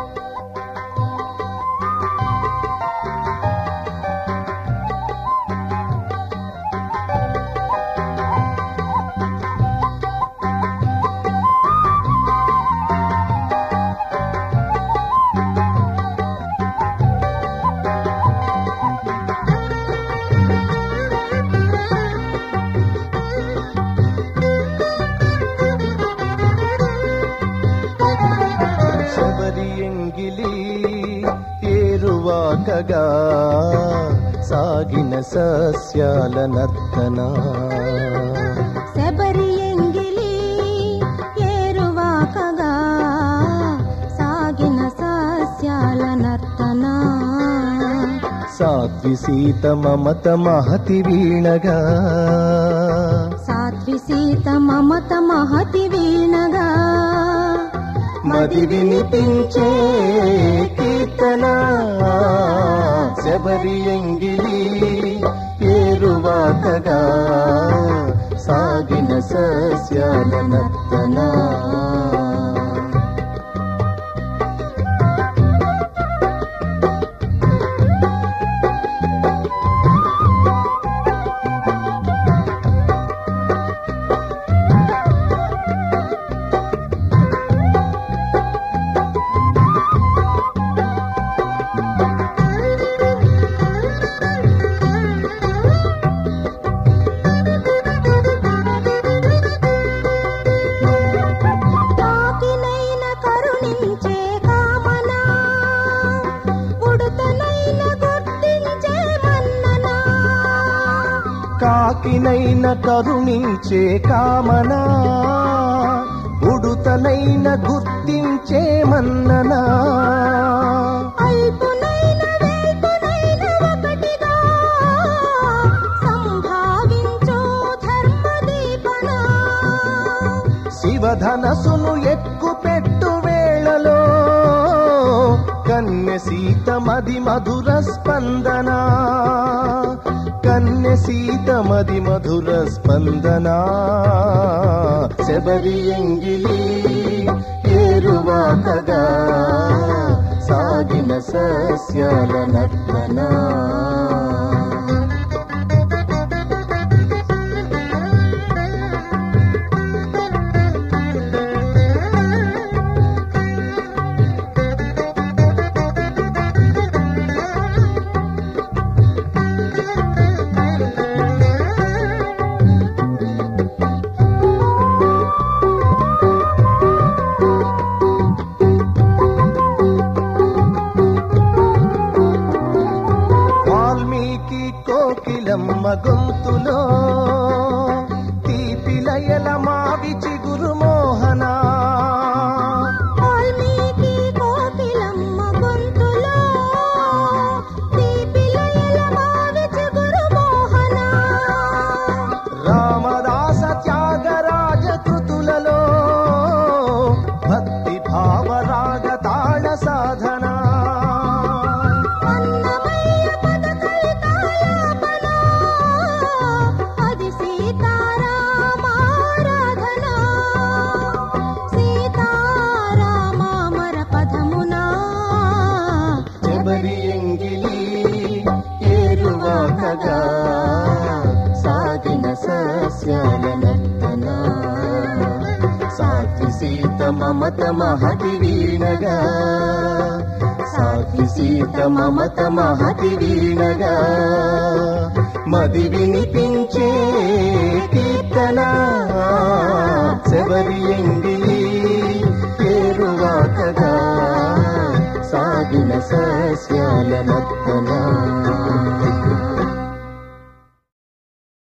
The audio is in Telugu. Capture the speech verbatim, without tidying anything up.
ఏరువాకగా సాగిన సస్యాల నర్తన శబరి ఎంగిలి ఏరువాకగా సాగిన సస్యాల నర్తన సాత్వి సీత మమత మహతి వీణగా సాత్వి సీత మమత మహతి వీణగా మది వినిపించే కీర్తన శబరి ఎంగిలి ఏరువాకగా సాగిన సస్యాల నర్తన కాకినైన కరుణించే కామనా ఉడుతనైన గుర్తించే మన్ననా అల్పునైన వెల్పునైన ఒకటిగా సంభావించో ధర్మదీపన శివధనసును ఎక్కుపెట్టు వేళలో కన్య సీత మది మధుర స్పందన కన్య సీత మది మధుర స్పందన శబరి ఎంగిలి ఏరువాకగా సాగిన సస్యాల నర్తన కోకిలమ్మ గొంతులో తీపిలయల మావి చిగురు మోహన వాల్మీకి కోకిలమ్మ గొంతులో తీపిలయల మావి చిగురు మోహన రామదాస త్యాగరాజ కృతులలో భక్తి భావ రాగ తాళ సాధన శబరి ఎంగిలి ఏరువాకగా సాగిన సస్యాల నర్తన సాత్వి సీత మమత మహతి వీణగా సాత్వి సీత మమత మహతి వీణగా మది వినిపించే కీర్తన శబరి ఎంగిలి ఏరువాకగా సాగిన సస్యాల నర్తన